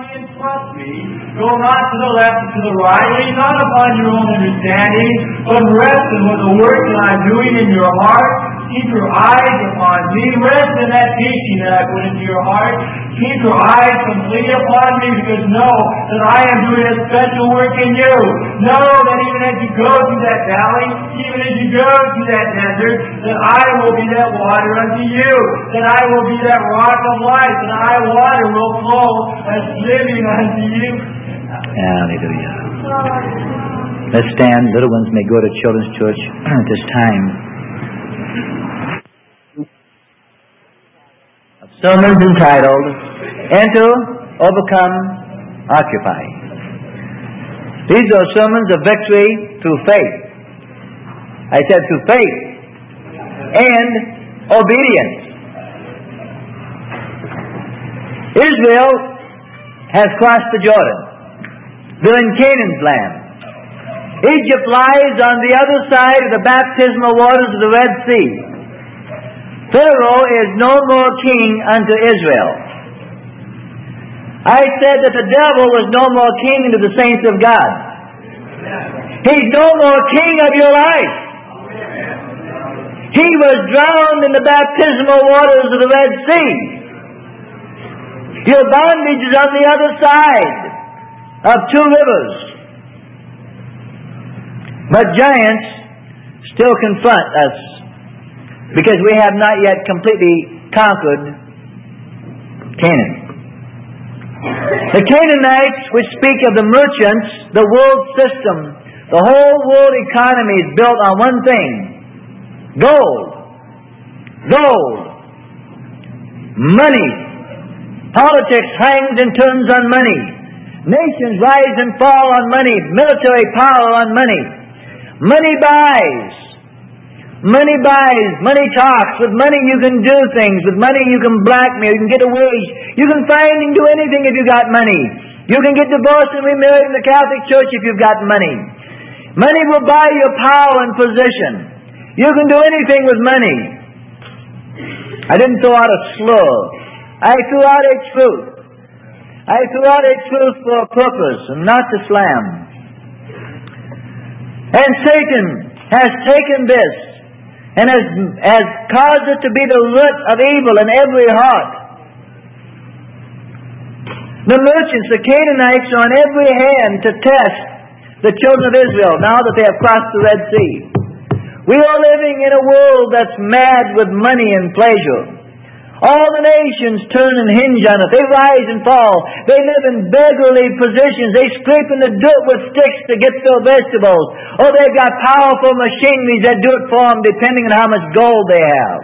and trust me. Go not to the left and to the right. Lean not upon your own understanding, but rest in what the work that I'm doing in your heart. Keep your eyes upon me. Rest in that teaching that I put into your heart. Keep your eyes completely upon me, because know that I am doing a special work in you. Know that even as you go through that valley, even as you go through that desert, that I will be that water unto you. That I will be that rock of life. That I water will flow as living unto you. Hallelujah. Let's stand. Little ones may go to Children's Church at this time. Sermons entitled, Enter, Overcome, Occupy. These are sermons of victory through faith. I said through faith and obedience. Israel has crossed the Jordan. They're in Canaan's land. Egypt lies on the other side of the baptismal waters of the Red Sea. Pharaoh is no more king unto Israel. I said that the devil was no more king unto the saints of God. He's no more king of your life. He was drowned in the baptismal waters of the Red Sea. Your bondage is on the other side of two rivers. But giants still confront us, because we have not yet completely conquered Canaan. The Canaanites, which speak of the merchants, the world system, the whole world economy is built on one thing: gold. Gold. Money. Politics hangs and turns on money. Nations rise and fall on money. Military power on money. Money buys. Money buys, money talks. With money you can do things. With money you can blackmail, you can get a wage. You can find and do anything if you got money. You can get divorced and remarried in the Catholic Church if you've got money. Money will buy your power and position. You can do anything with money. I didn't throw out a slur. I threw out a truth. I threw out a truth for a purpose, and not to slam. And Satan has taken this and has caused it to be the root of evil in every heart. The merchants, the Canaanites, are on every hand to test the children of Israel now that they have crossed the Red Sea. We are living in a world that's mad with money and pleasure. All the nations turn and hinge on it. They rise and fall. They live in beggarly positions. They scrape in the dirt with sticks to get their vegetables. Oh, they've got powerful machineries that do it for them depending on how much gold they have.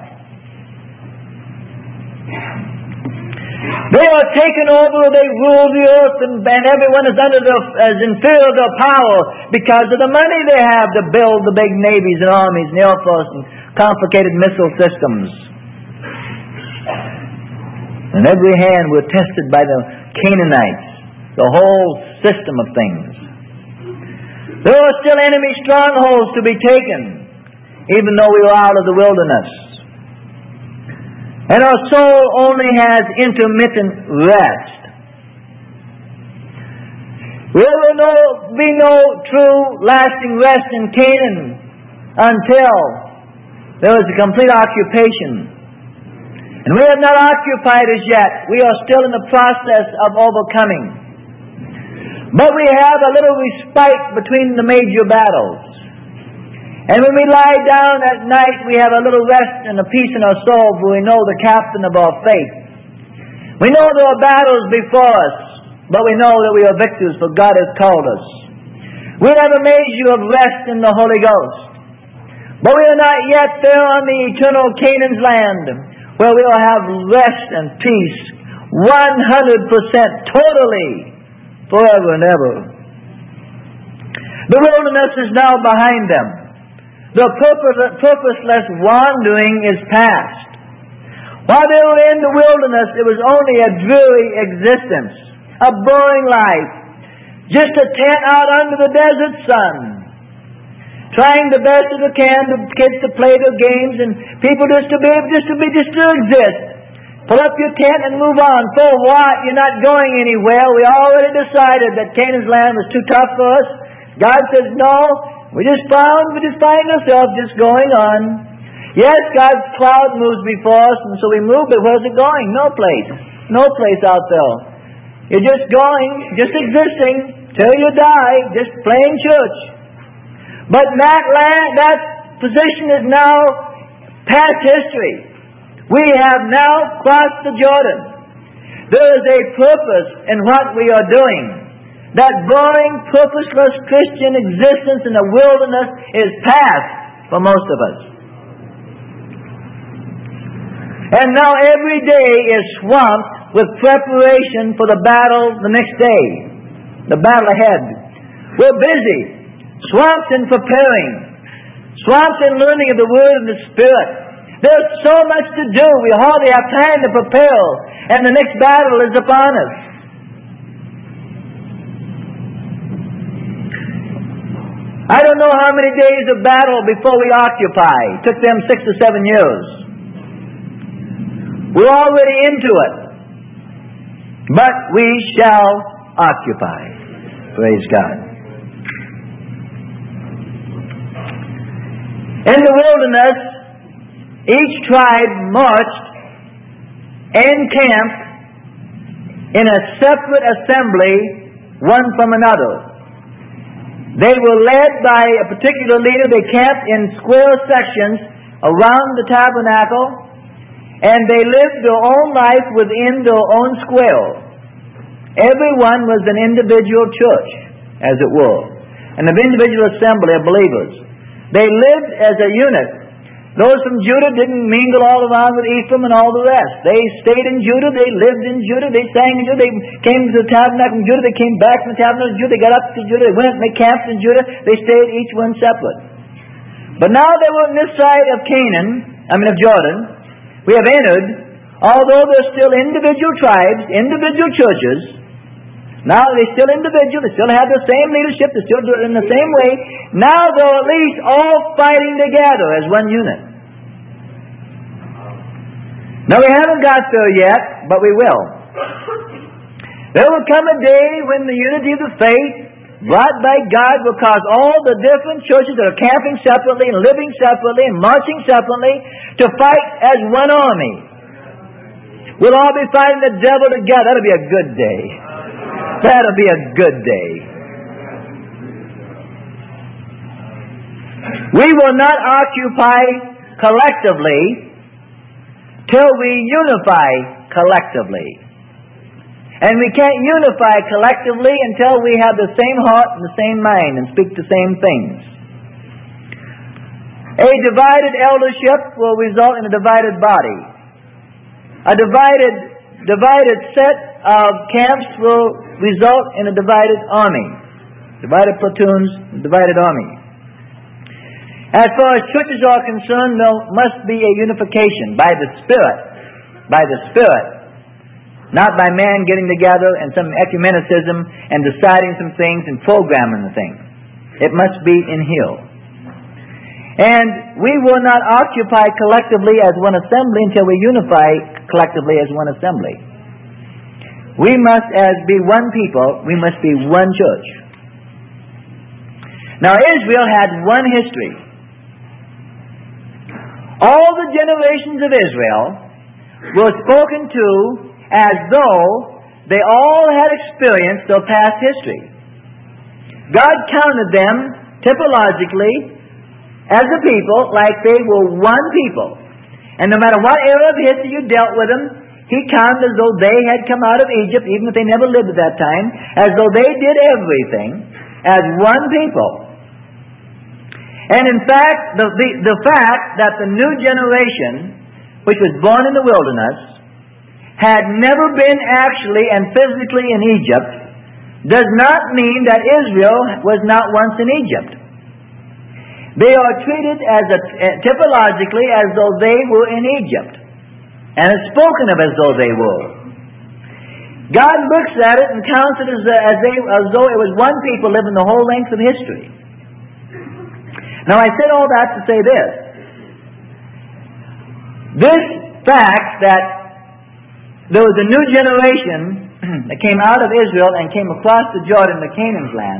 They are taken over. They rule the earth, and everyone is is in fear of their power because of the money they have to build the big navies and armies and air force and complicated missile systems. On every hand we're tested by the Canaanites, the whole system of things. There are still enemy strongholds to be taken, even though we are out of the wilderness. And our soul only has intermittent rest. There will be no true lasting rest in Canaan until there is a complete occupation. And we have not occupied as yet. We are still in the process of overcoming. But we have a little respite between the major battles. And when we lie down at night, we have a little rest and a peace in our soul, for we know the captain of our faith. We know there are battles before us, but we know that we are victors, for God has called us. We have a measure of rest in the Holy Ghost. But we are not yet there on the eternal Canaan's land, where we will have rest and peace 100% totally forever and ever. The wilderness is now behind them. The purposeless wandering is past. While they were in the wilderness, it was only a dreary existence, a boring life, just a tent out under the desert sun, trying the best as they can, the kids to play their games, and people just to exist, Pull up your tent and move on. For what? You're not going anywhere. We already decided that Canaan's land was too tough for us. God says, no, we just find ourselves just going on. Yes, God's cloud moves before us, and so we move, but where's it going? No place. No place out there. You're just going, just existing, till you die, just playing church. But that position is now past history. We have now crossed the Jordan. There is a purpose in what we are doing. That boring, purposeless Christian existence in the wilderness is past for most of us. And now every day is swamped with preparation for the battle the next day, the battle ahead. We're busy, swamped in preparing, swamped in learning of the Word and the Spirit. There's so much to do, we hardly have time to prepare, and the next battle is upon us. I don't know how many days of battle before we occupy. It took them 6 to 7 years. We're already into it. But we shall occupy. Praise God. In the wilderness, each tribe marched and camped in a separate assembly, one from another. They were led by a particular leader. They camped in square sections around the tabernacle, and they lived their own life within their own square. Everyone was an individual church, as it were, an individual assembly of believers. They lived as a unit. Those from Judah didn't mingle all around with Ephraim and all the rest. They stayed in Judah, they lived in Judah, they sang in Judah, they came to the tabernacle in Judah, they came back from the tabernacle in Judah, they got up to Judah, they went and they camped in Judah, they stayed each one separate. But now they were on this side of Jordan. We have entered, although they're still individual tribes, individual churches, now they're still individual, they still have the same leadership, they still do it in the same way. Now they're at least all fighting together as one unit. Now we haven't got there yet, but we will. There will come a day when the unity of the faith brought by God will cause all the different churches that are camping separately and living separately and marching separately to fight as one army. We'll all be fighting the devil together. That'll be a good day. That'll be a good day. We will not occupy collectively till we unify collectively. And we can't unify collectively until we have the same heart and the same mind and speak the same things. A divided eldership will result in a divided body. A divided set of camps will result in a divided army. Divided platoons, divided army. As far as churches are concerned, there must be a unification by the Spirit. By the Spirit. Not by man getting together and some ecumenicism and deciding some things and programming the thing. It must be in here. And we will not occupy collectively as one assembly until we unify collectively as one assembly. We must, as be one people, we must be one church. Now Israel had one history. All the generations of Israel were spoken to as though they all had experienced their past history. God counted them typologically as a people like they were one people. And no matter what era of history you dealt with them, He counted as though they had come out of Egypt, even if they never lived at that time, as though they did everything as one people. And in fact, the fact that the new generation, which was born in the wilderness, had never been actually and physically in Egypt, does not mean that Israel was not once in Egypt. They are treated as typologically as though they were in Egypt, and it's spoken of as though they were. God looks at it and counts it as though it was one people living the whole length of history. Now I said all that to say this. This fact that there was a new generation that came out of Israel and came across the Jordan to Canaan's land,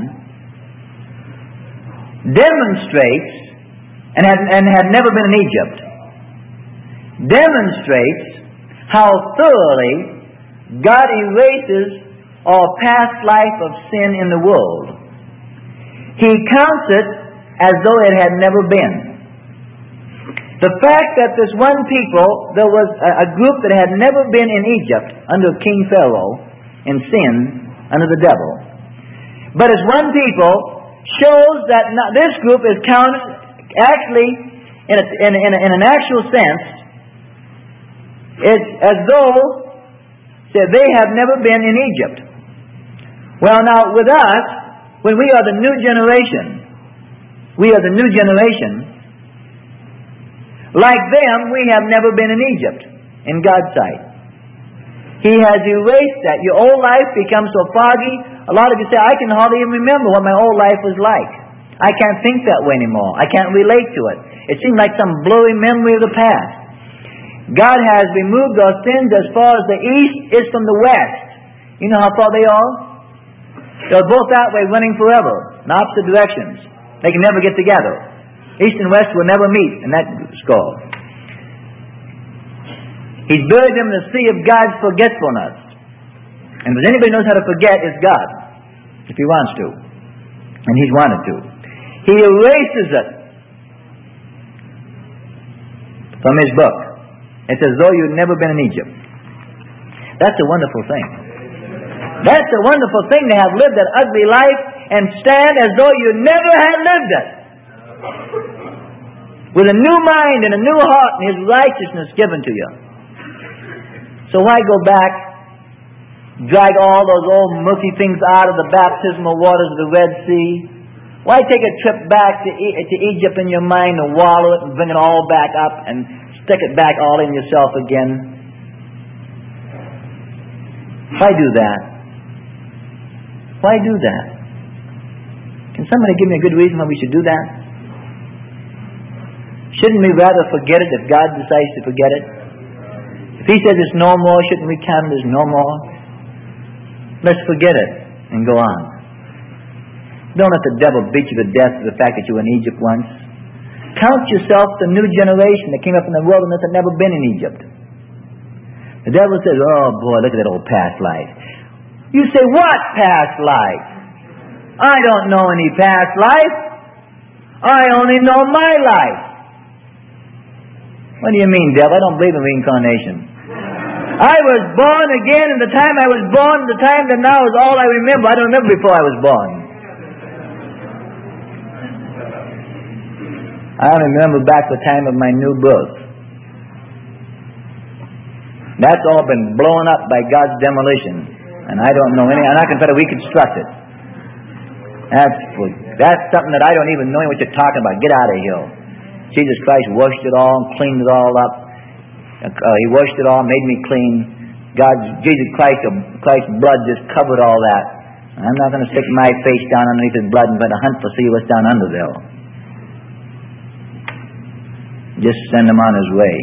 demonstrates, and had never been in Egypt, demonstrates how thoroughly God erases all past life of sin in the world. He counts it as though it had never been. The fact that this one people, there was a group that had never been in Egypt under King Pharaoh in sin under the devil, but as one people shows that this group is counted actually in an actual sense. It's as though they have never been in Egypt. Well, now with us, when we are the new generation, like them, we have never been in Egypt in God's sight. He has erased that. Your old life becomes so foggy. A lot of you say, I can hardly even remember what my old life was like. I can't think that way anymore. I can't relate to it. It seems like some blurry memory of the past. God has removed those sins as far as the east is from the west. You know how far they are? They're both that way, running forever, in opposite directions. They can never get together. East and west will never meet in that score. He's buried them in the sea of God's forgetfulness. And if anybody knows how to forget, it's God, if He wants to. And He's wanted to. He erases it from His book. It's as though you'd never been in Egypt. That's a wonderful thing. That's a wonderful thing to have lived that ugly life and stand as though you never had lived it. With a new mind and a new heart and His righteousness given to you. So why go back, drag all those old murky things out of the baptismal waters of the Red Sea? Why take a trip back to Egypt in your mind and wallow it and bring it all back up and stick it back all in yourself again? Why do that? Why do that? Can somebody give me a good reason why we should do that? Shouldn't we rather forget it if God decides to forget it? If He says it's no more, shouldn't we count it as no more? Let's forget it and go on. Don't let the devil beat you to death for the fact that you were in Egypt once. Count yourself the new generation that came up in the wilderness that never been in Egypt. The devil says, oh boy, look at that old past life. You say, what past life? I don't know any past life. I only know my life. What do you mean, devil? I don't believe in reincarnation. I was born again, and the time I was born, the time that now is all I remember. I don't remember before I was born. I remember back the time of my new birth. That's all been blown up by God's demolition. And I don't know any, and I can try to reconstruct it. That's something that I don't even know what you're talking about. Get out of here. Jesus Christ washed it all and cleaned it all up. He washed it all, made me clean. Jesus Christ's blood just covered all that. I'm not going to stick my face down underneath His blood and try to hunt to see what's down under there. Just send Him on His way.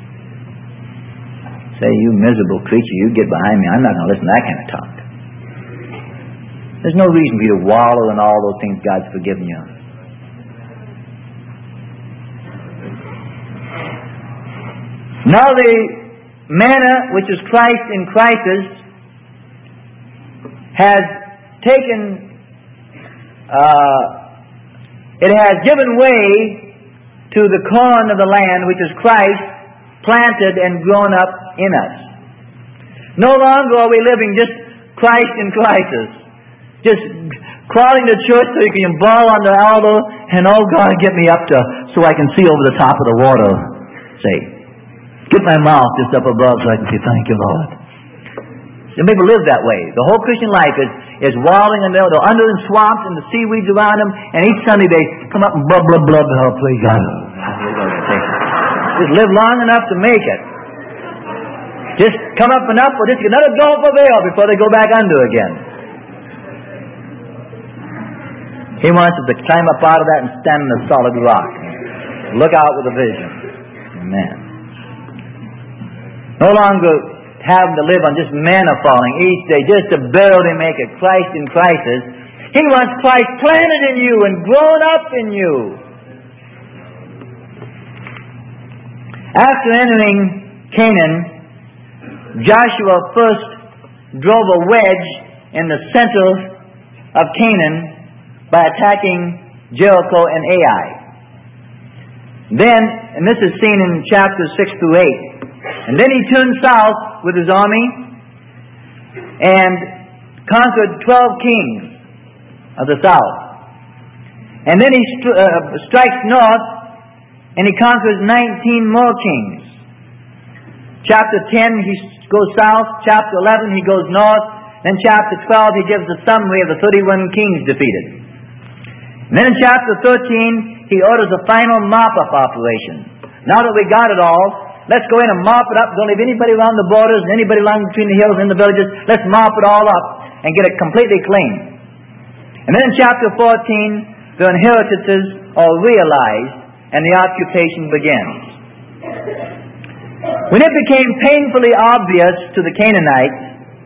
Say, you miserable creature, you get behind me. I'm not going to listen to that kind of talk. There's no reason for you to wallow in all those things God's forgiven you. Now the manna, which is Christ in crisis, has taken, it has given way to the corn of the land, which is Christ, planted and grown up in us. No longer are we living just Christ in crisis, just crawling to church so you can bawl on the elbow and, oh God, get me up to so I can see over the top of the water. Say, get my mouth just up above so I can say, thank you, Lord. Some people live that way. The whole Christian life is wallowing in they're under in swamps and the seaweeds around them, and each Sunday they come up and blub, blub, blub, oh, praise God. Just live long enough to make it. Just come up enough or just get another gulp of air before they go back under again. He wants us to climb up out of that and stand on the solid rock. Look out with a vision. Amen. No longer have him to live on just manna falling each day, just to barely make it, Christ in crisis. He wants Christ planted in you and grown up in you. After entering Canaan, Joshua first drove a wedge in the center of Canaan by attacking Jericho and Ai. Then, and this is seen in chapters 6 through 8, and then he turned south with his army and conquered 12 kings of the south. And then he strikes north and he conquers 19 more kings. Chapter 10 he goes south, chapter 11 he goes north, then chapter 12 he gives a summary of the 31 kings defeated. And then in chapter 13 he orders a final mop-up operation. Now that we got it all, let's go in and mop it up. Don't leave anybody around the borders and anybody along between the hills and the villages. Let's mop it all up and get it completely clean. And then in chapter 14 the inheritances are realized and the occupation begins. When it became painfully obvious to the Canaanites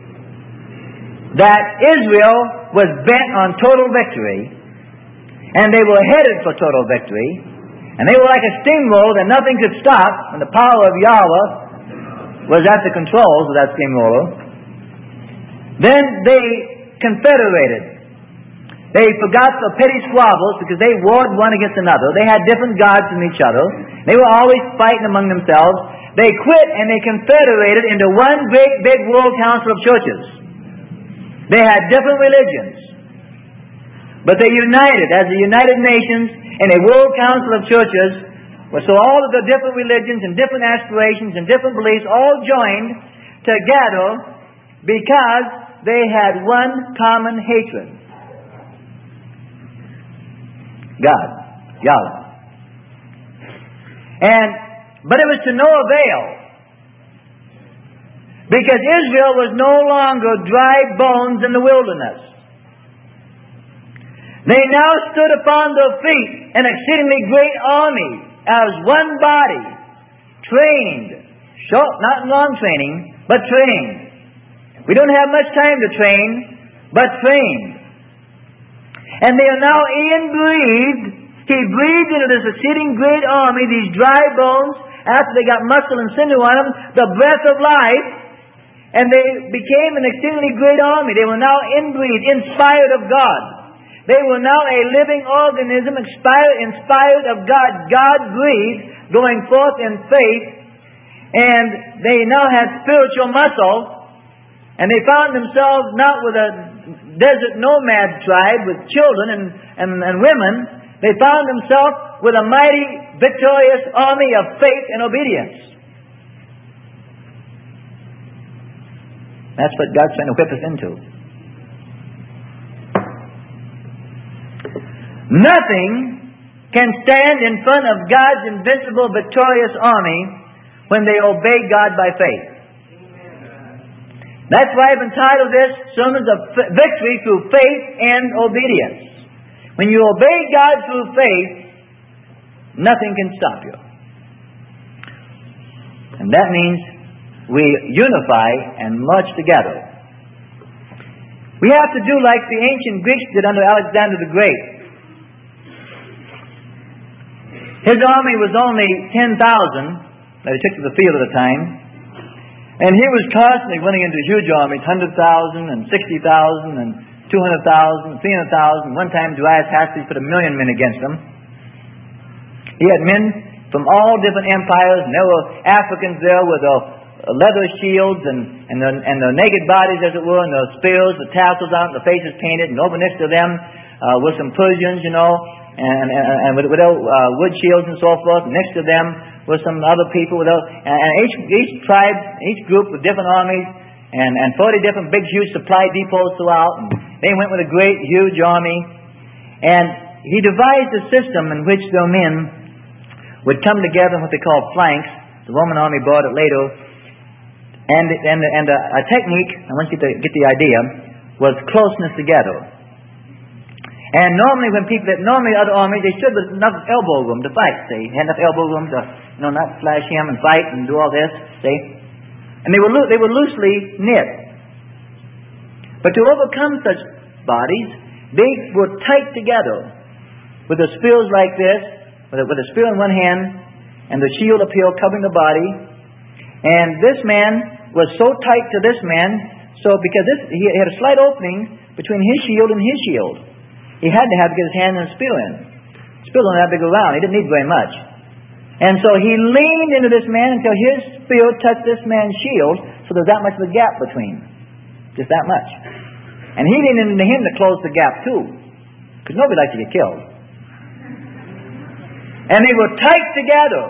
that Israel was bent on total victory, and they were headed for total victory, and they were like a steamroller that nothing could stop when the power of Yahweh was at the controls of that steamroller, then they confederated. They forgot the petty squabbles because they warred one against another. They had different gods from each other. They were always fighting among themselves. They quit and they confederated into one great big world council of churches. They had different religions, but they united as the United Nations in a world council of churches. So all of the different religions and different aspirations and different beliefs all joined together because they had one common hatred. God, Yahweh. But it was to no avail, because Israel was no longer dry bones in the wilderness. They now stood upon their feet, an exceedingly great army, as one body, trained, short, not long training, but trained. We don't have much time to train, but trained. And they are now inbreathed. He breathed into this exceeding great army, these dry bones, after they got muscle and sinew on them, the breath of life, and they became an exceedingly great army. They were now inbreathed, inspired of God. They were now a living organism, inspired of God. God breathed, going forth in faith, and they now had spiritual muscle, and they found themselves not with a desert nomad tribe with children and women. They found themselves with a mighty, victorious army of faith and obedience. That's what God's trying to whip us into. Nothing can stand in front of God's invincible, victorious army when they obey God by faith. That's why I've entitled this Sermons of Victory Through Faith and Obedience. When you obey God through faith, nothing can stop you. And that means we unify and march together. We have to do like the ancient Greeks did under Alexander the Great. His army was only 10,000 that he took to the field at a time. And he was constantly running into huge armies, 100,000 and 60,000 and 200,000, 300,000. One time Darius Hathley put 1,000,000 men against them. He had men from all different empires, and there were Africans there with their leather shields and their naked bodies, as it were, and their spears, the tassels out, and the faces painted, and over next to them were some Persians, and with wood shields and so forth. And next to them were some other people and each tribe, each group with different armies, and 40 different big, huge supply depots throughout. And they went with a great, huge army. And he devised a system in which their men would come together in what they call flanks. The Roman army brought it later. And a technique, I want you to get the idea, was closeness together. And normally other armies, they stood with enough elbow room to fight, see. Had enough elbow room to, not flash him and fight and do all this, see. And they were loosely knit. But to overcome such bodies, they were tight together with the spears like this, with a spear in one hand and the shield up here covering the body. And this man was so tight to this man, so because he had a slight opening between his shield and his shield. He had to have to get his hand and spear in. The spear was only that big around. He didn't need very much. And so he leaned into this man until his spear touched this man's shield, so there's that much of a gap between. Just that much. And he leaned into him to close the gap too, because nobody likes to get killed. And they were tight together.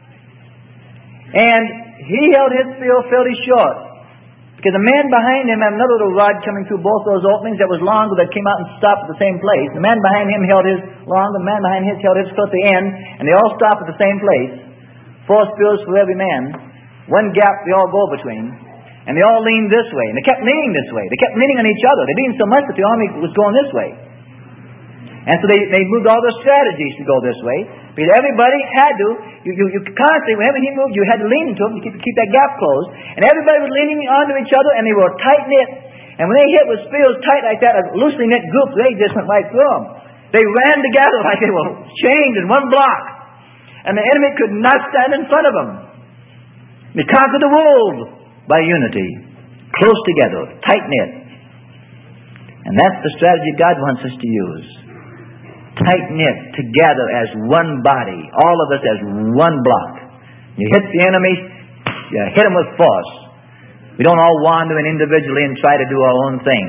And he held his spear fairly short, because the man behind him had another little rod coming through both those openings that was longer, that came out and stopped at the same place. The man behind him held his long, the man behind his held his close to the end, and they all stopped at the same place. 4 spears for every man. One gap they all go between. And they all leaned this way. And they kept leaning this way. They kept leaning on each other. They leaned so much that the army was going this way. And so they moved all their strategies to go this way. Because everybody had to, you constantly, whenever he moved, you had to lean into him to keep that gap closed. And everybody was leaning onto each other, and they were tight-knit. And when they hit with spears tight like that, a loosely knit group, they just went right through them. They ran together like they were chained in one block. And the enemy could not stand in front of them. They conquered the world by unity. Close together, tight-knit. And that's the strategy God wants us to use. Tight-knit together as one body. All of us as one block. You hit the enemy, you hit him with force. We don't all wander in individually and try to do our own thing.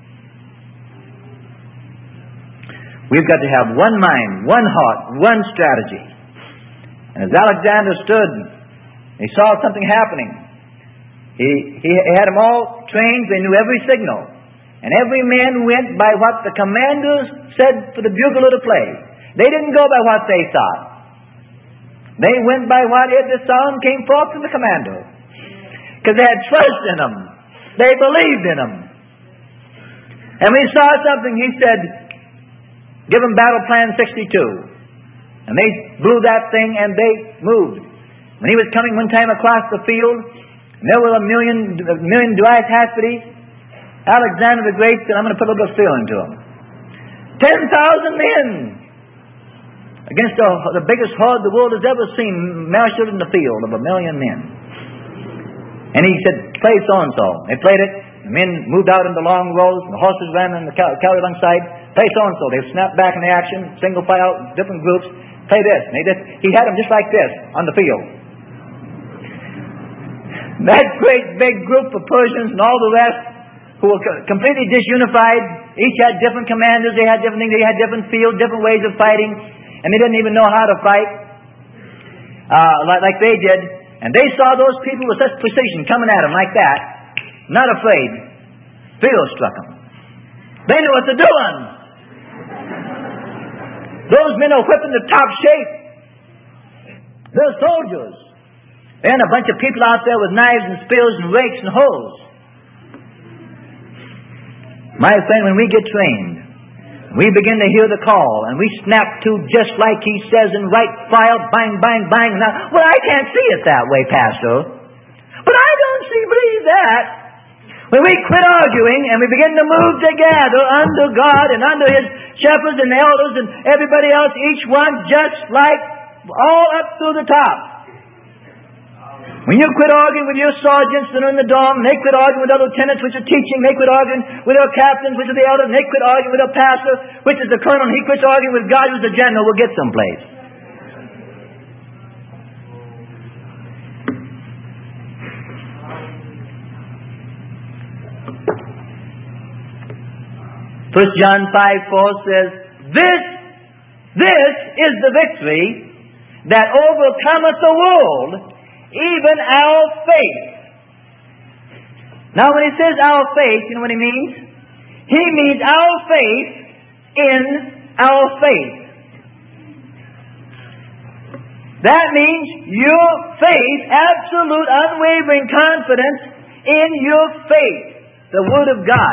We've got to have one mind, one heart, one strategy. And as Alexander stood, he saw something happening. He had them all trained, they knew every signal. And every man went by what the commanders said for the bugler to play. They didn't go by what they thought. They went by what if the sound came forth from the commander. Because they had trust in them. They believed in them. And we saw something, he said, give them battle plan 62. And they blew that thing and they moved. When he was coming one time across the field, and there were a million Dryas-Haspides, Alexander the Great said, I'm going to put a little bit of fear into them. 10,000 men against the biggest horde the world has ever seen, marshaled in the field of 1 million men. And he said, play so-and-so. They played it. The men moved out into long rows. The horses ran on the cavalry alongside. Play so-and-so. They snapped back in the action, single file, different groups. Play this. And he had them just like this on the field. That great big group of Persians and all the rest, who were completely disunified. Each had different commanders, they had different things, they had different fields, different ways of fighting, and they didn't even know how to fight like they did. And they saw those people with such precision coming at them like that, not afraid. Fear struck them. They knew what they're doing. Those men are whipping the top shape. They're soldiers. There ain't a bunch of people out there with knives and spears and rakes and hoes. My friend, when we get trained, we begin to hear the call, and we snap to just like he says in right file, bang, bang, bang. Now, well, I can't see it that way, Pastor. But I don't believe that. When we quit arguing and we begin to move together under God and under His shepherds and elders and everybody else, each one just like all up through the top. When you quit arguing with your sergeants that are in the dorm, and they quit arguing with other lieutenants which are teaching, they quit arguing with their captains which are the elders, and they quit arguing with their pastor which is the colonel, and he quits arguing with God who's the general, we'll get someplace. First John 5:4 says, This is the victory that overcometh the world, even our faith. Now when he says our faith, you know what he means? He means our faith in our faith. That means your faith, absolute unwavering confidence in your faith, the Word of God.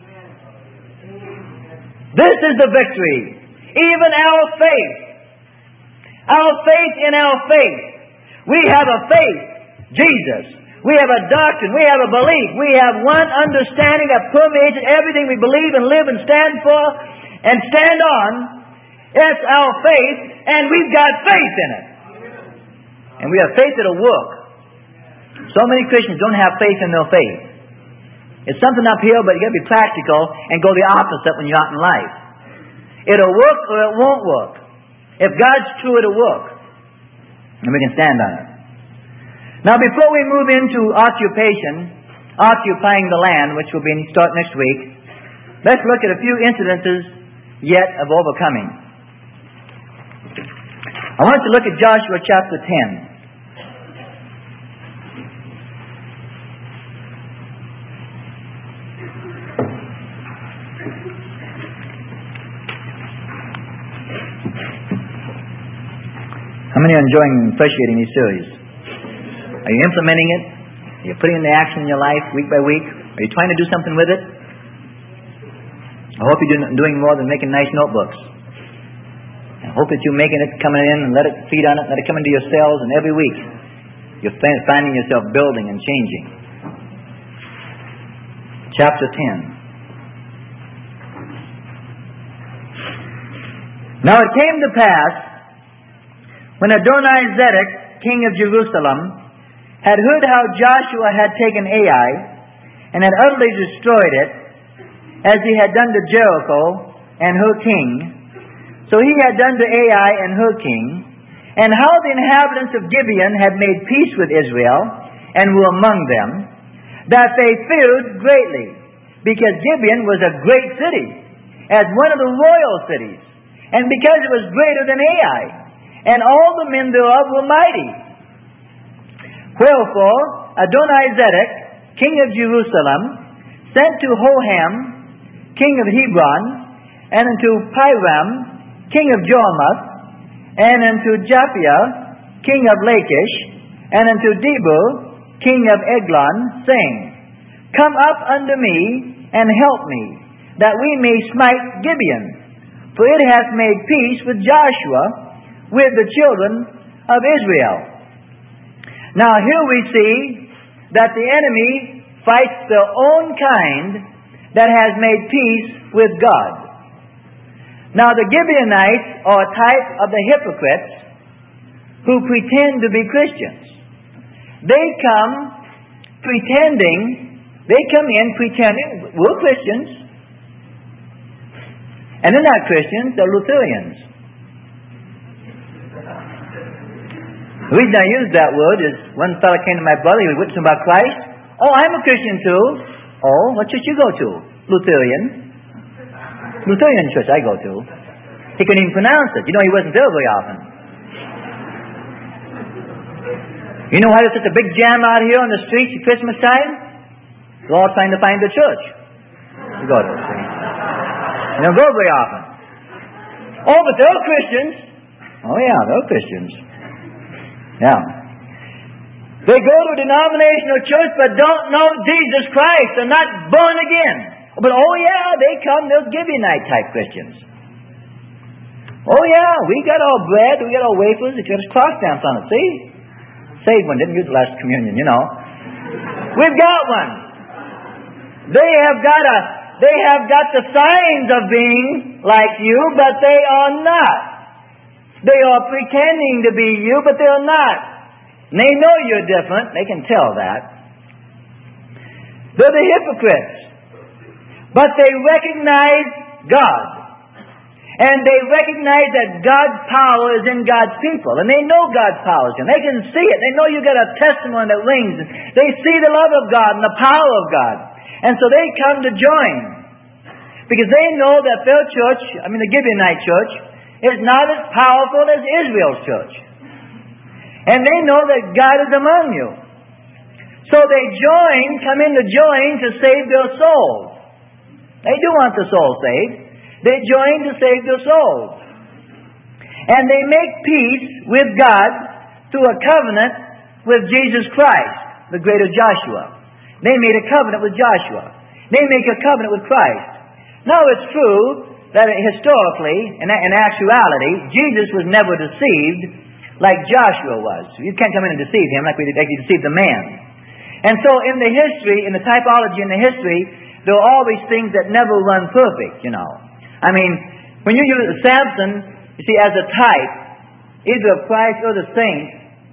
This is the victory. Even our faith. Our faith in our faith. We have a faith, Jesus. We have a doctrine. We have a belief. We have one understanding that permeates everything we believe and live and stand for and stand on. It's our faith, and we've got faith in it. And we have faith that'll work. So many Christians don't have faith in their faith. It's something up here, but you got to be practical and go the opposite when you're out in life. It'll work or it won't work. If God's true, it'll work. And we can stand on it. Now, before we move into occupying the land, which will start next week, let's look at a few incidences yet of overcoming. I want to look at Joshua chapter 10. How many are enjoying and appreciating these series? Are you implementing it? Are you putting it into action in your life week by week? Are you trying to do something with it? I hope you're doing more than making nice notebooks. I hope that you're making it, coming in, and let it feed on it, let it come into your cells, and every week you're finding yourself building and changing. Chapter 10. Now it came to pass, when Adonizedek, king of Jerusalem, had heard how Joshua had taken Ai, and had utterly destroyed it, as he had done to Jericho and her king, so he had done to Ai and her king, and how the inhabitants of Gibeon had made peace with Israel, and were among them, that they feared greatly, because Gibeon was a great city, as one of the royal cities, and because it was greater than Ai, and all the men thereof were mighty. Wherefore Adonizedek, king of Jerusalem, sent to Hoham, king of Hebron, and unto Piram, king of Jarmuth, and unto Japhia, king of Lachish, and unto Debir, king of Eglon, saying, Come up unto me, and help me, that we may smite Gibeon, for it hath made peace with Joshua, with the children of Israel. Now here we see that the enemy fights their own kind that has made peace with God. Now the Gibeonites are a type of the hypocrites who pretend to be Christians. They come in pretending, we're Christians. And they're not Christians, they're Lutherans. The reason I use that word is one fellow came to my brother, he was witnessing about Christ. Oh, I'm a Christian too. Oh, what church you go to? Lutheran church I go to. He couldn't even pronounce it. You know, he wasn't there very often. You know why there's such a big jam out here on the streets at Christmas time? They're all trying to find the church to go to. They don't go very often. Oh, but they're Christians. Oh yeah, they're Christians. Yeah. They go to a denominational church but don't know Jesus Christ. They're not born again. But oh yeah, they come, they're Gibeonite type Christians. Oh yeah, we got our bread, we got our wafers, we got our cross stamps on it, see? Saved one, didn't use the last communion, you know. We've got one. They have got the signs of being like you, but they are not. They are pretending to be you, but they're not. And they know you're different. They can tell that. They're the hypocrites. But they recognize God. And they recognize that God's power is in God's people. And they know God's power is in them. They can see it. They know you've got a testimony that rings. They see the love of God and the power of God. And so they come to join. Because they know that their church, the Gibeonite church, is not as powerful as Israel's church. And they know that God is among you. So they come in to join to save their souls. They do want the soul saved. They join to save their souls. And they make peace with God through a covenant with Jesus Christ, the greater Joshua. They made a covenant with Joshua. They make a covenant with Christ. Now it's true that historically, in actuality, Jesus was never deceived like Joshua was. You can't come in and deceive him like you deceived the man. And so in the history, in the typology in the history, there are always things that never run perfect, you know. I mean, when you use Samson, you see, as a type, either of Christ or the saints,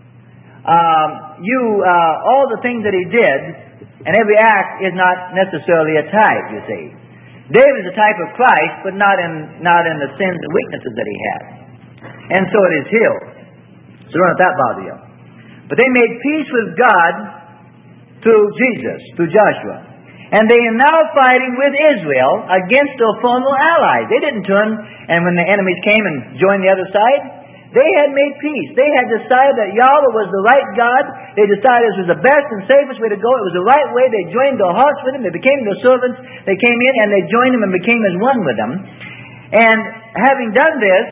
all the things that he did, and every act is not necessarily a type, you see. David is a type of Christ, but not in the sins and weaknesses that he had. And so it is healed. So don't let that bother you. But they made peace with God through Jesus, through Joshua. And they are now fighting with Israel against their former allies. They didn't turn, and when the enemies came and joined the other side, they had made peace. They had decided that Yahweh was the right God. They decided this was the best and safest way to go. It was the right way. They joined their hearts with Him. They became their servants. They came in and they joined Him and became as one with Him. And having done this,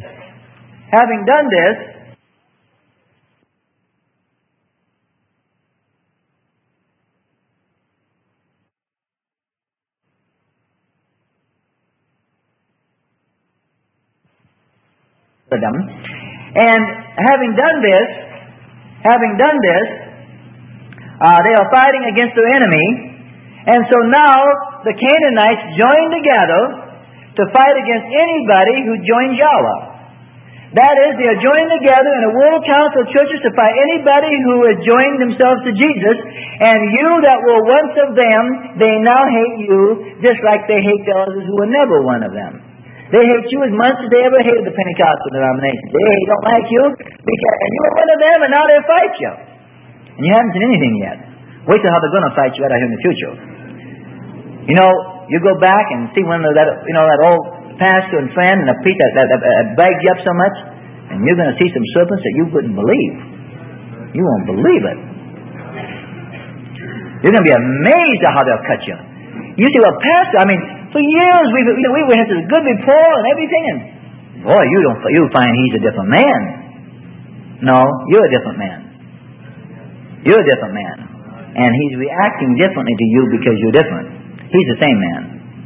they are fighting against their enemy. And so now the Canaanites join together to fight against anybody who joins Yahweh. That is, they are joining together in a world council of churches to fight anybody who has joined themselves to Jesus. And you that were once of them, they now hate you just like they hate the others who were never one of them. They hate you as much as they ever hated the Pentecostal denomination. They don't like you, and you were one of them, and now they fight you. And you haven't seen anything yet. Wait till how they're going to fight you out here in the future. You know, you go back and see one of that old pastor and friend and a preacher that bagged you up so much, and you're going to see some serpents that you wouldn't believe. You won't believe it. You're going to be amazed at how they'll cut you. You say, well, pastor, I mean, for years we had this good rapport and everything, and boy, you find he's a different man. No, you're a different man. You're a different man, and he's reacting differently to you because you're different. He's the same man.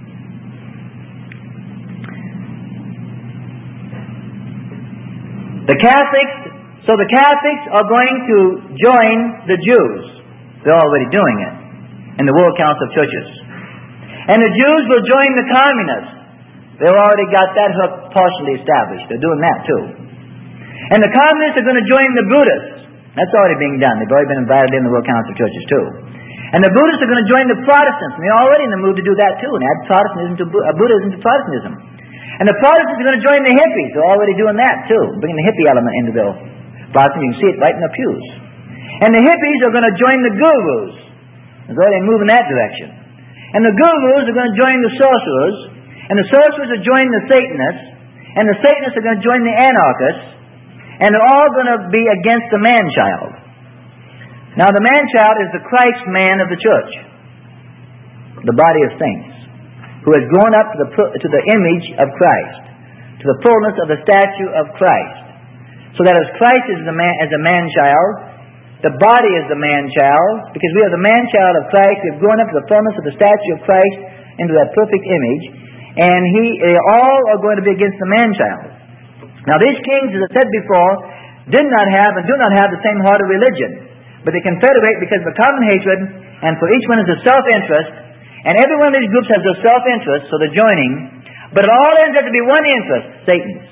The Catholics are going to join the Jews. They're already doing it in the World Council of Churches. And the Jews will join the communists. They've already got that hook partially established. They're doing that too. And the communists are going to join the Buddhists. That's already being done. They've already been invited in the World Council of Churches too. And the Buddhists are going to join the Protestants. And they're already in the mood to do that too, and add Protestantism to Buddhism to Protestantism. And the Protestants are going to join the hippies. They're already doing that too, bringing the hippie element into their Protestantism. You can see it right in the pews. And the hippies are going to join the gurus. They're already moving that direction. And the gurus are going to join the sorcerers, and the sorcerers are joining the Satanists, and the Satanists are going to join the anarchists, and they're all going to be against the man-child. Now, the man-child is the Christ man of the church, the body of saints, who has grown up to the image of Christ, to the fullness of the statue of Christ. So that as Christ is a man-child, the body is the man-child, because we are the man-child of Christ. We have grown up to the fullness of the statue of Christ into that perfect image, and they all are going to be against the man-child. Now, these kings, as I said before, did not have and do not have the same heart of religion, but they confederate because of a common hatred, and for each one is a self-interest, and every one of these groups has a self-interest, so they're joining, but it all ends up to be one interest, Satan's.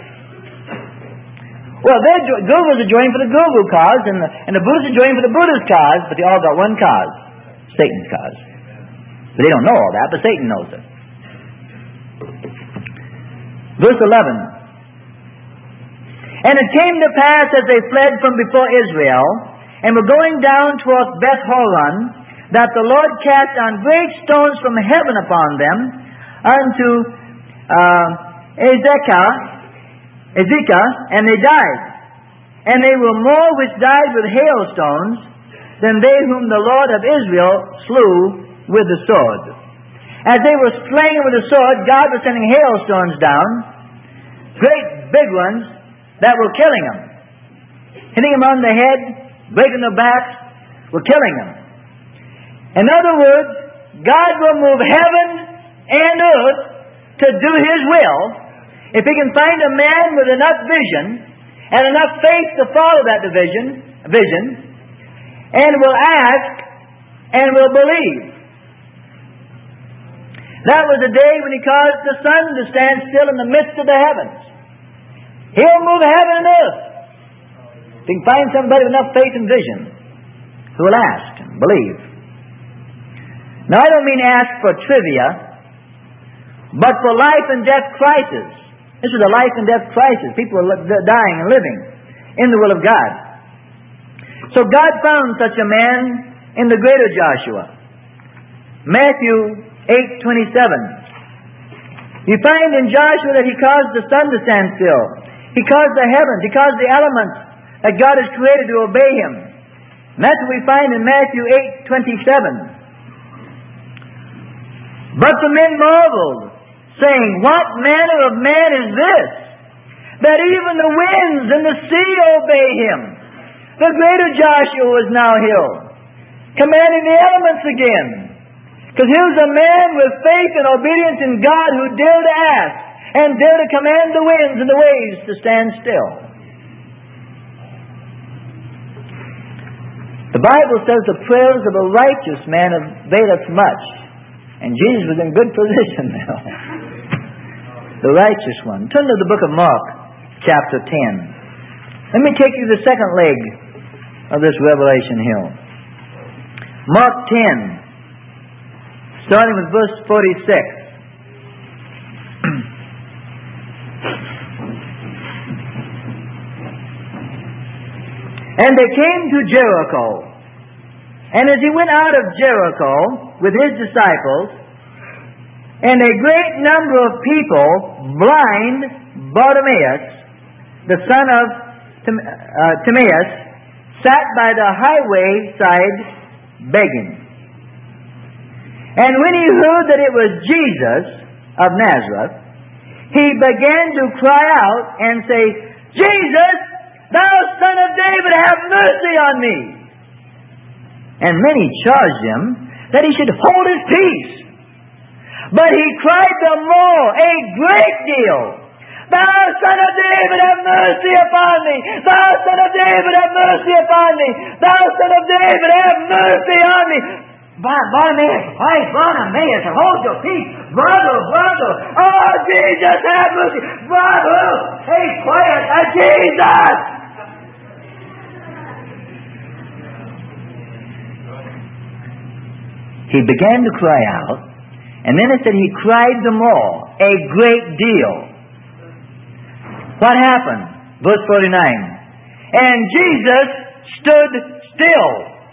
Well, gurus are joining for the guru cause, and the Buddhists are joining for the Buddha's cause, but they all got one cause, Satan's cause. But they don't know all that, but Satan knows it. Verse 11. And it came to pass as they fled from before Israel, and were going down towards Beth-horon, that the Lord cast down great stones from heaven upon them, unto Ezekah, and they died. And they were more which died with hailstones than they whom the Lord of Israel slew with the sword. As they were slaying with the sword, God was sending hailstones down, great big ones, that were killing them. Hitting them on the head, breaking their backs, were killing them. In other words, God will move heaven and earth to do His will if He can find a man with enough vision and enough faith to follow that vision, and will ask and will believe. That was the day when He caused the sun to stand still in the midst of the heavens. He'll move heaven and earth. If you can find somebody with enough faith and vision who will ask and believe. Now, I don't mean ask for trivia, but for life and death crisis. This is a life and death crisis. People are dying and living in the will of God. So God found such a man in the greater Joshua. Matthew 8:27. You find in Joshua that He caused the sun to stand still. He caused the heavens. He caused the elements that God has created to obey Him. And that's what we find in Matthew 8:27. But the men marveled, saying, What manner of man is this, that even the winds and the sea obey Him? The greater Joshua was now here, commanding the elements again. Because here's a man with faith and obedience in God who dared to ask and dared to command the winds and the waves to stand still. The Bible says the prayers of a righteous man availeth much. And Jesus was in good position now. The righteous one. Turn to the book of Mark, chapter 10. Let me take you to the second leg of this revelation here. Mark 10, starting with verse 46. And they came to Jericho. And as He went out of Jericho with His disciples, and a great number of people, blind Bartimaeus, the son of Timaeus, sat by the highway side begging. And when he heard that it was Jesus of Nazareth, he began to cry out and say, Jesus, thou son of David, have mercy on me. And many charged him that he should hold his peace. But he cried the more, a great deal, Thou son of David, have mercy upon me. Thou son of David, have mercy upon me. Thou son of David, have mercy on me. Bartimaeus, hold your peace. Brother. Oh, Jesus, have mercy. Brother, hey, quiet. Jesus. He began to cry out, and then it said he cried the more, a great deal. What happened? Verse 49. And Jesus stood still.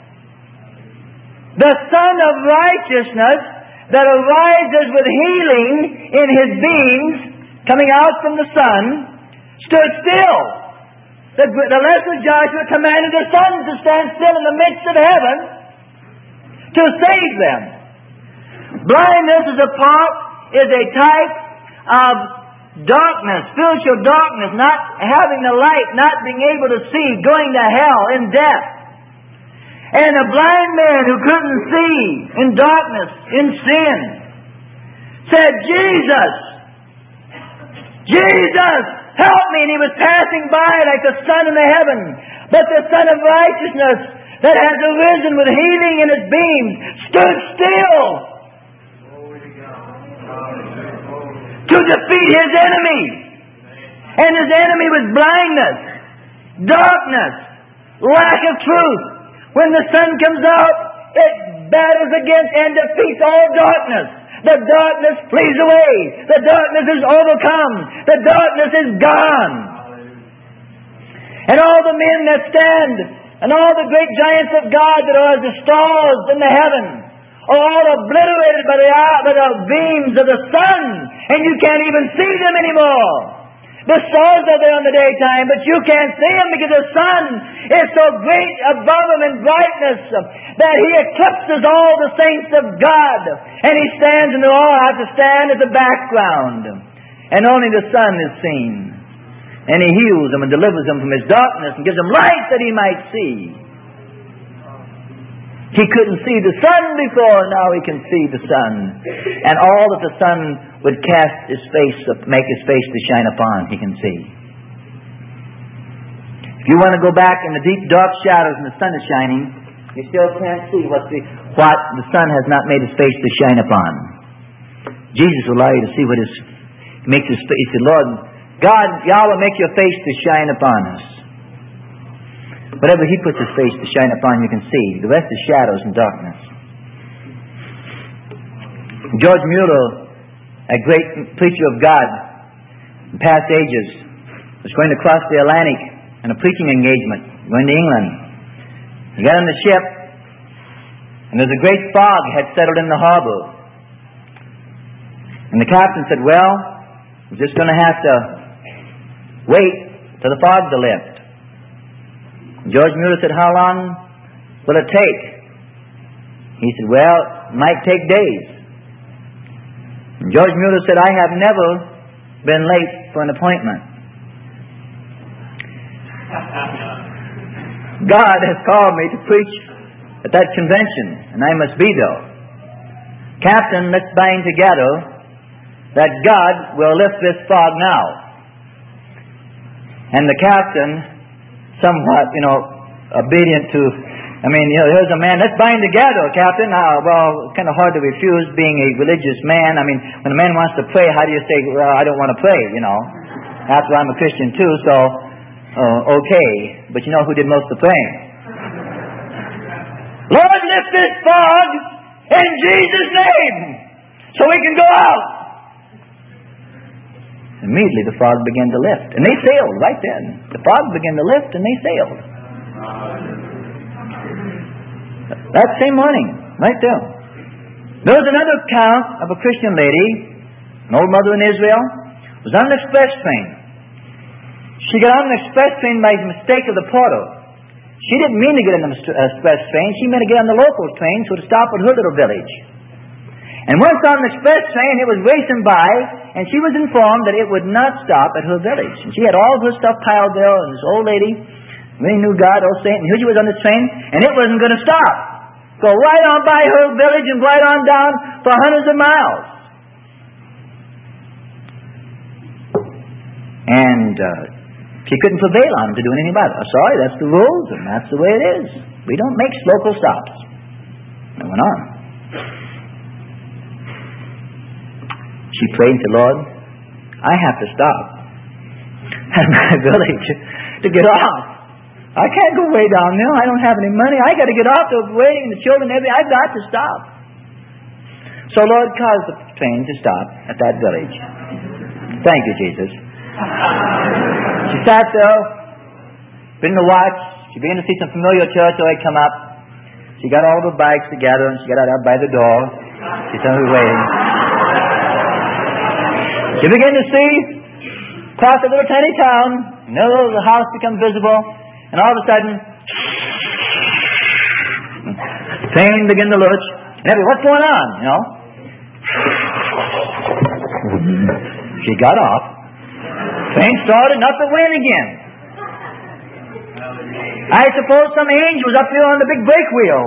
The Son of Righteousness that arises with healing in His beams coming out from the sun stood still. The lesser Joshua commanded the sun to stand still in the midst of heaven to save them. Blindness is a type of darkness, spiritual darkness, not having the light, not being able to see, going to hell in death. And a blind man who couldn't see in darkness, in sin, said, Jesus, help me. And he was passing by like the sun in the heaven. But the Son of Righteousness that has arisen with healing in His beams stood still to defeat His enemy. And His enemy was blindness, darkness, lack of truth. When the sun comes out, it battles against and defeats all darkness. The darkness flees away. The darkness is overcome. The darkness is gone. And all the men that stand, and all the great giants of God that are as the stars in the heaven, are all obliterated by the beams of the sun, and you can't even see them anymore. The stars are there in the daytime, but you can't see them because the sun is so great above them in brightness that He eclipses all the saints of God. And He stands, and they all have to stand as a background. And only the sun is seen. And He heals them and delivers them from His darkness and gives them light that He might see. He couldn't see the sun before, now He can see the sun. And all that the sun would cast His face, make His face to shine upon, He can see. If you want to go back in the deep dark shadows and the sun is shining, You still can't see what the sun has not made his face to shine upon. Jesus will allow you to see what He makes His face. He said, Lord, God, Yahweh, make your face to shine upon us. Whatever He puts His face to shine upon, you can see. The rest is shadows and darkness. George Mueller, a great preacher of God in past ages, was going to cross the Atlantic on a preaching engagement, going to England. He got on the ship, and there's a great fog had settled in the harbor. And the captain said, well, we're just going to have to wait till the fog to lift. And George Mueller said, how long will it take? He said, well, it might take days. And George Mueller said, I have never been late for an appointment. God has called me to preach at that convention, and I must be there. Captain, let's bind together that God will lift this fog now. And the captain, somewhat, obedient to, here's a man, let's bind together, Captain. Well, it's kind of hard to refuse being a religious man. When a man wants to pray, how do you say, well, I don't want to pray, After I'm a Christian too, so, okay. But you know who did most of the praying? Lord, lift this fog in Jesus' name so we can go out. Immediately the fog began to lift. And they sailed right then. The fog began to lift and they sailed. That same morning, right there. There was another account of a Christian lady, an old mother in Israel, was on an express train. She got on an express train by mistake of the porter. She didn't mean to get on the express train. She meant to get on the local train so to stop at her little village. And once on the express train, it was racing by, and she was informed that it would not stop at her village. And she had all of her stuff piled there, and this old lady, really knew God, old saint, and here she was on the train, and it wasn't going to stop. Go right on by her village and right on down for hundreds of miles. And she couldn't prevail on him to do anything about it. Sorry, that's the rules, and that's the way it is. We don't make local stops. And went on. She prayed and said, Lord, I have to stop at my village to get off. I can't go way down there. I don't have any money. I got to get off. They're waiting, the children, everything. I've got to stop. So Lord caused the train to stop at that village. Thank you, Jesus. She sat there, began to watch. She began to see some familiar territory come up. She got all of her bags together and she got out by the door. She saw her waiting. She began to see across a little tiny town. The house becomes visible. And all of a sudden, the train began to lurch. And what's going on, She got off. Train started, and up it went again. I suppose some angel was up here on the big brake wheel.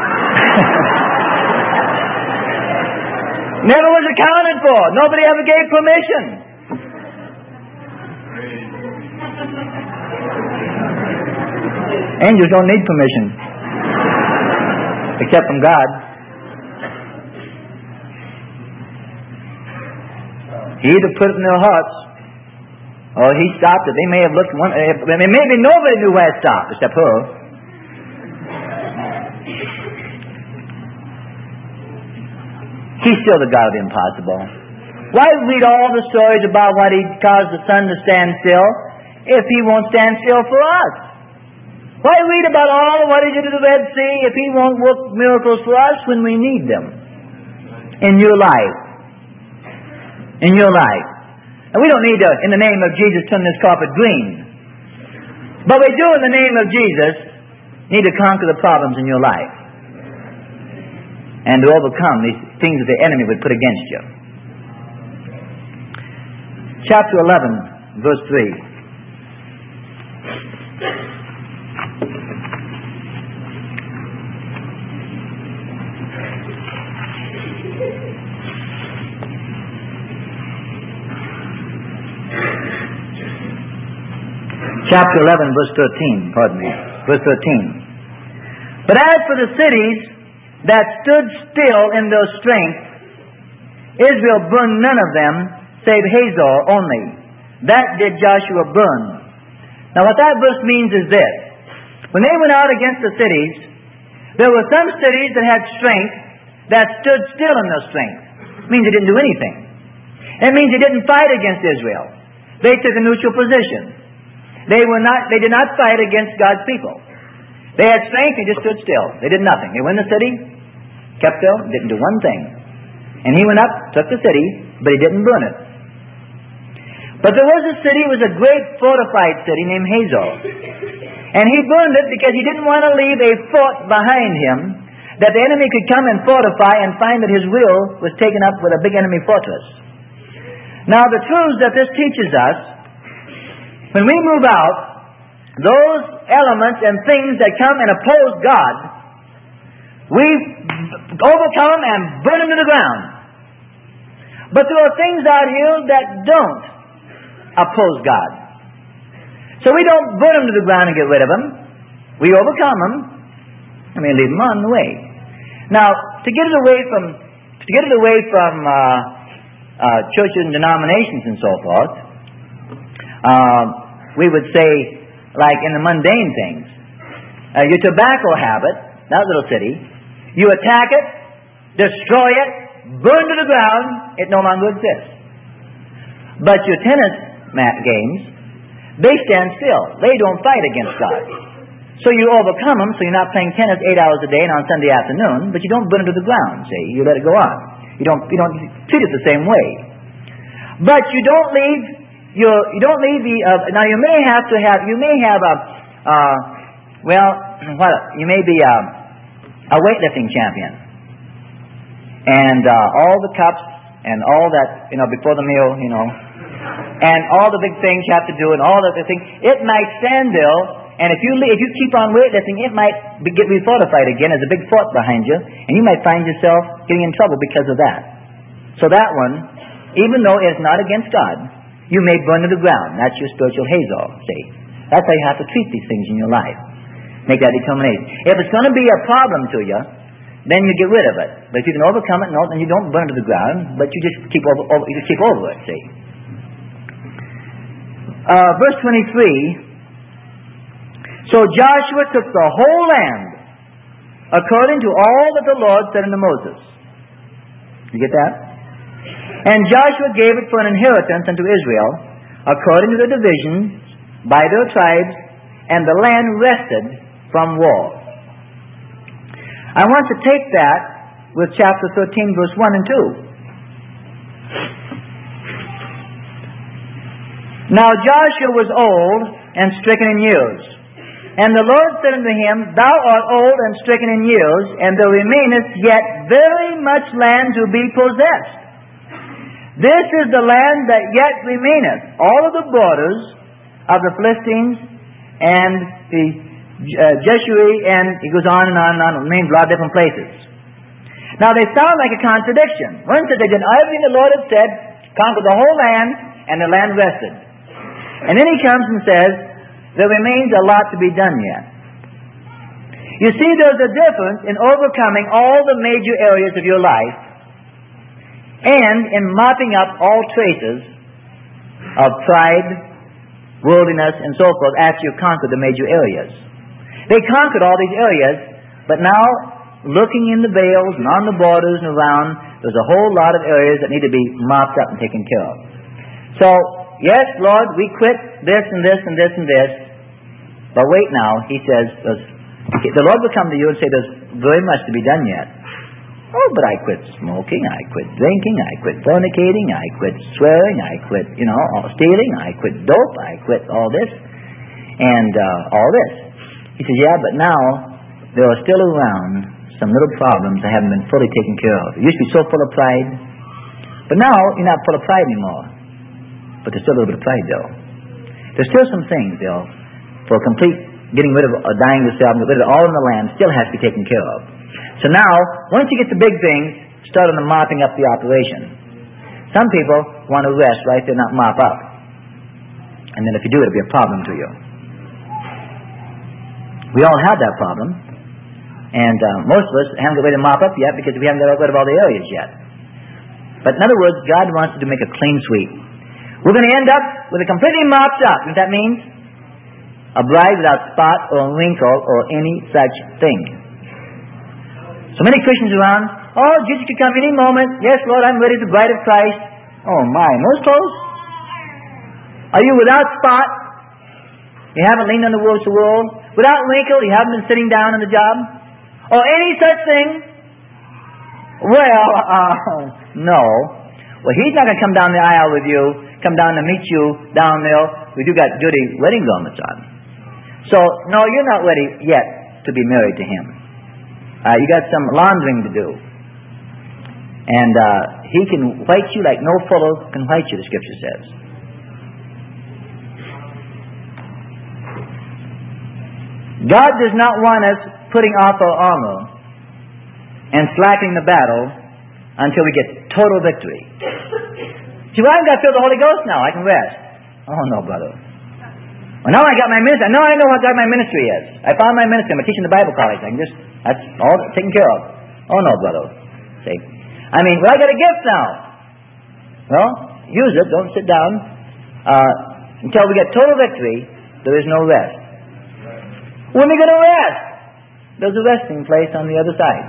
Never was accounted for. Nobody ever gave permission. Angels don't need permission, except from God. He either put it in their hearts, or He stopped it. They may have looked maybe nobody knew where it stopped, except her. He's still the God of the impossible. Why read all the stories about what He caused the sun to stand still if He won't stand still for us? Why read about all what He did to the Red Sea if He won't work miracles for us when we need them? In your life. In your life. And we don't need to, in the name of Jesus, turn this carpet green. But we do, in the name of Jesus, need to conquer the problems in your life. And to overcome these things that the enemy would put against you. Chapter 11, verse 3. Chapter 11, verse 13, pardon me. Verse 13. But as for the cities that stood still in their strength, Israel burned none of them, save Hazor only. That did Joshua burn. Now what that verse means is this. When they went out against the cities, there were some cities that had strength that stood still in their strength. It means they didn't do anything. It means they didn't fight against Israel. They took a neutral position. They did not fight against God's people. They had strength, they just stood still. They did nothing. They went in the city, kept still, didn't do one thing. And he went up, took the city, but he didn't burn it. But there was a city, it was a great fortified city named Hazor. And he burned it because he didn't want to leave a fort behind him that the enemy could come and fortify and find that his will was taken up with a big enemy fortress. Now the truths that this teaches us, when we move out, those elements and things that come and oppose God, we overcome and burn them to the ground. But there are things out here that don't oppose God. So we don't burn them to the ground and get rid of them. We overcome them, and we leave them on the way. Now, to get it away from churches and denominations and so forth, we would say, like in the mundane things, your tobacco habit, that little city, you attack it, destroy it, burn to the ground, it no longer exists. But your tennis games, they stand still. They don't fight against God. So you overcome them, so you're not playing tennis 8 hours a day and on Sunday afternoon, but you don't burn it to the ground, see? You let it go on. You don't treat it the same way. But you don't leave now you may have you may be a weightlifting champion. And all the cups and all that, before the meal, and all the big things you have to do and all the things, it might stand there, and if you keep on weightlifting, it might get refortified again as a big fort behind you, and you might find yourself getting in trouble because of that. So that one, even though it's not against God, you may burn to the ground. That's your spiritual Hazor, see. That's how you have to treat these things in your life. Make that determination. If it's going to be a problem to you, then you get rid of it. But if you can overcome it, then you don't burn to the ground, but you just keep over it, see. Verse 23, so Joshua took the whole land according to all that the Lord said unto Moses. You get that? And Joshua gave it for an inheritance unto Israel according to the divisions by their tribes, and the land rested from war. I want to take that with chapter 13, verse 1 and 2. Now Joshua was old and stricken in years. And the Lord said unto him, Thou art old and stricken in years, and there remaineth yet very much land to be possessed. This is the land that yet remaineth, all of the borders of the Philistines and the Jeshua, and it goes on and on and on. It remains a lot of different places. Now they sound like a contradiction. One said they did everything the Lord had said, conquered the whole land, and the land rested. And then he comes and says, there remains a lot to be done yet. You see, there's a difference in overcoming all the major areas of your life and in mopping up all traces of pride, worldliness, and so forth after you've conquered the major areas. They conquered all these areas, but now, looking in the vales and on the borders and around, there's a whole lot of areas that need to be mopped up and taken care of. So, yes, Lord, we quit this and this and this and this, but wait now, he says, the Lord will come to you and say, there's very much to be done yet. Oh, but I quit smoking, I quit drinking, I quit fornicating, I quit swearing, I quit, stealing, I quit dope, I quit all this, and all this. He says, yeah, but now there are still around some little problems that haven't been fully taken care of. You used to be so full of pride, but now you're not full of pride anymore. But there's still a little bit of pride, though. There's still some things, though, for complete getting rid of dying yourself and get rid of all in the land still has to be taken care of. So now, once you get the big things, start on the mopping up the operation. Some people want to rest right there, not mop up. And then if you do it, it'll be a problem to you. We all have that problem. And most of us haven't got rid of the mop up yet because we haven't got rid of all the areas yet. But in other words, God wants to make a clean sweep. We're going to end up with a completely mopped up. You know what that means? A bride without spot or wrinkle or any such thing. So many Christians around, oh, Jesus could come any moment. Yes, Lord, I'm ready, the bride of Christ. Oh my, those clothes? Are you without spot? You haven't leaned on the world to world? Without wrinkle, you haven't been sitting down on the job? Or any such thing? Well, no. Well, He's not going to come down the aisle with you, come down to meet you down there. We do got dirty wedding garments on. So, no, you're not ready yet to be married to Him. You got some laundering to do. And He can white you like no fuller can white you, the Scripture says. God does not want us putting off our armor and slackening the battle until we get total victory. See, well, I've got to feel the Holy Ghost now. I can rest. Oh, no, brother. Well, now I got my ministry. Now I know what my ministry is. I found my ministry. I'm teaching the Bible college. That's all taken care of. Oh, no, brother. See? I mean, well, I got a gift now. Well, use it. Don't sit down. Until we get total victory, there is no rest. When are we going to rest? There's a resting place on the other side.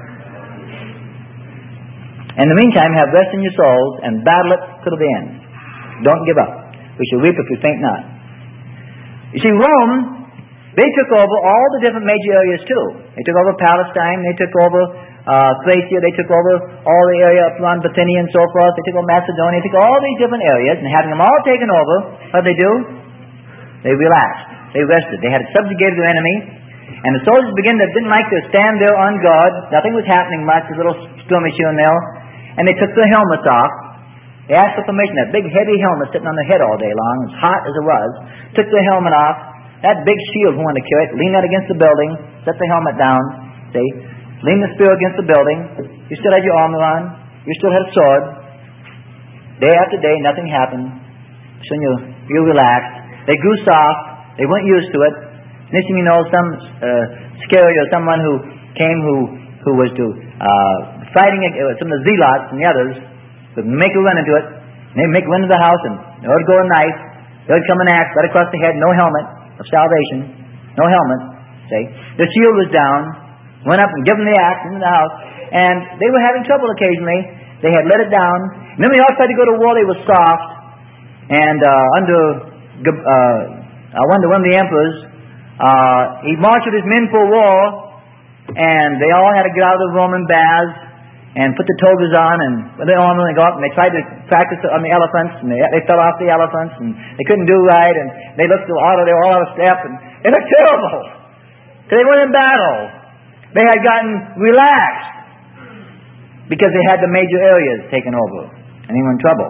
In the meantime, have rest in your souls and battle it to the end. Don't give up. We shall reap if we faint not. You see, Rome, they took over all the different major areas too. They took over Palestine, they took over Thracia, they took over all the area up around Bithynia and so forth, they took over Macedonia, they took all these different areas, and having them all taken over, what did they do? They relaxed. They rested. They had subjugated their enemy, and the soldiers didn't like to stand there on guard. Nothing was happening much, a little skirmish here and there, and they took their helmets off. They asked for permission. That big heavy helmet sitting on their head all day long, as hot as it was, took their helmet off. That big shield who wanted to carry it, leaned out against the building, set the helmet down, see, leaned the spear against the building. You still had your armor on. You still had a sword. Day after day, nothing happened. Soon you relaxed. They grew soft. They weren't used to it. Next thing you know, some scary or someone who came who was to fighting some of the zealots and the others would make a run into it. And they'd make a run into the house, and there would go a knife. There would come an axe right across the head. No helmet of salvation. No helmet. See, the shield was down. Went up and gave them the axe into the house, and they were having trouble occasionally. They had let it down. And then when they all tried to go to war, they were soft. And under one of the emperors, he marshaled his men for war, and they all had to get out of the Roman baths and put the togas on and with their armor, and they go up and they tried to practice on the elephants, and they fell off the elephants, and they couldn't do right, and they looked they were all out of step, and it looked terrible. Because they weren't in battle. They had gotten relaxed because they had the major areas taken over, and they were in trouble.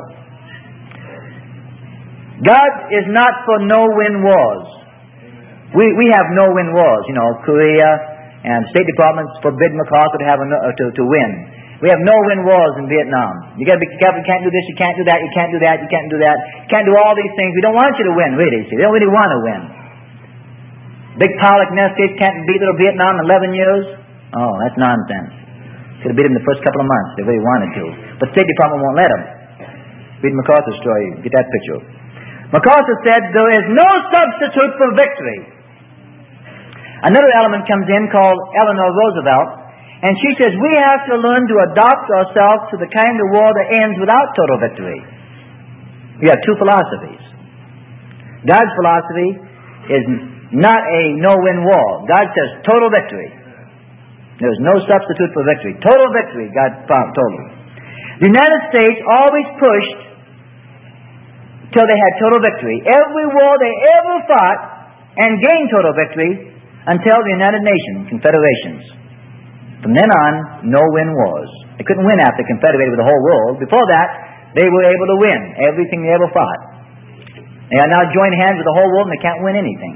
God is not for no-win wars. We have no-win wars. You know, Korea and State Department's forbid MacArthur to have to win. We have no-win wars in Vietnam. You got to be careful. You can't do this. You can't do that. You can't do that. You can't do that. You can't do all these things. We don't want you to win, really. See, they don't really want to win. Big Pollock and United States can't beat little Vietnam in 11 years. Oh, that's nonsense. Could have beat them the first couple of months if they really wanted to. But State Department won't let them. Read MacArthur's story. Get that picture. MacArthur said, there is no substitute for victory. Another element comes in called Eleanor Roosevelt, and she says, we have to learn to adopt ourselves to the kind of war that ends without total victory. We have two philosophies. God's philosophy is not a no-win war. God says total victory. There's no substitute for victory. Total victory, God told them. The United States always pushed till they had total victory. Every war they ever fought and gained total victory until the United Nations Confederations. From then on, no-win wars. They couldn't win after they confederated with the whole world. Before that, they were able to win everything they ever fought. They are now joined hands with the whole world and they can't win anything.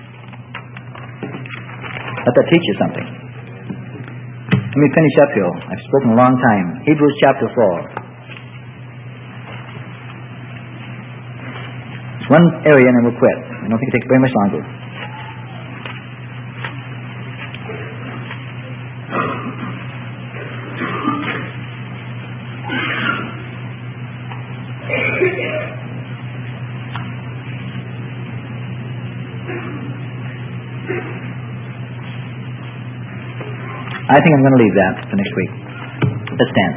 Let that teach you something. Let me finish up here. I've spoken a long time. Hebrews chapter 4. One area and then we'll quit. I don't think it takes very much longer. I think I'm going to leave that for next week. Let's stand.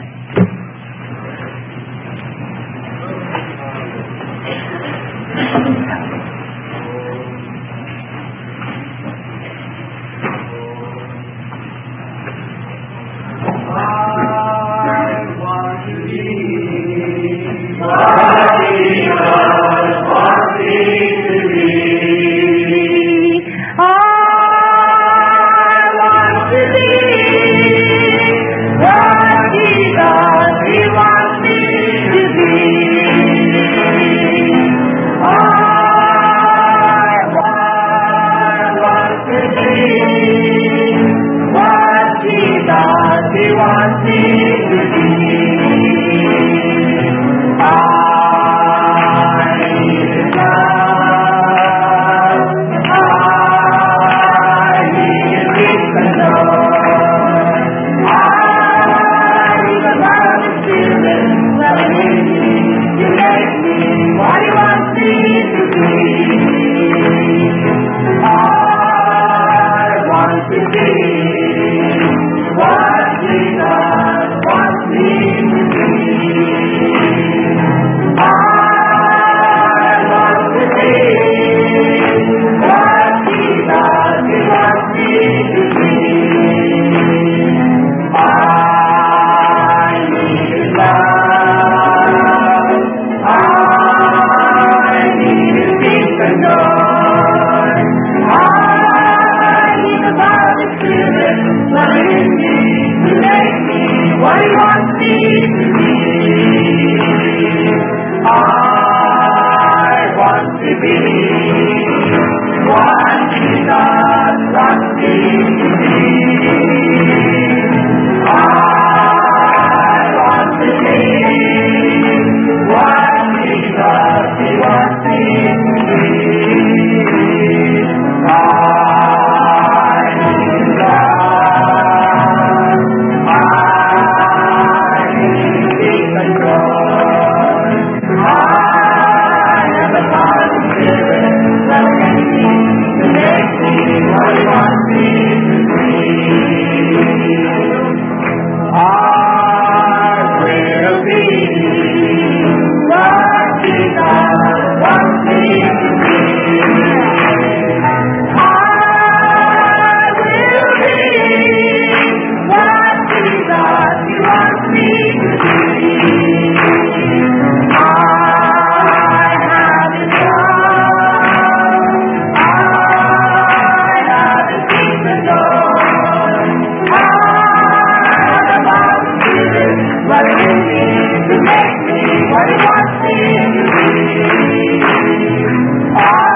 What he wants me to be.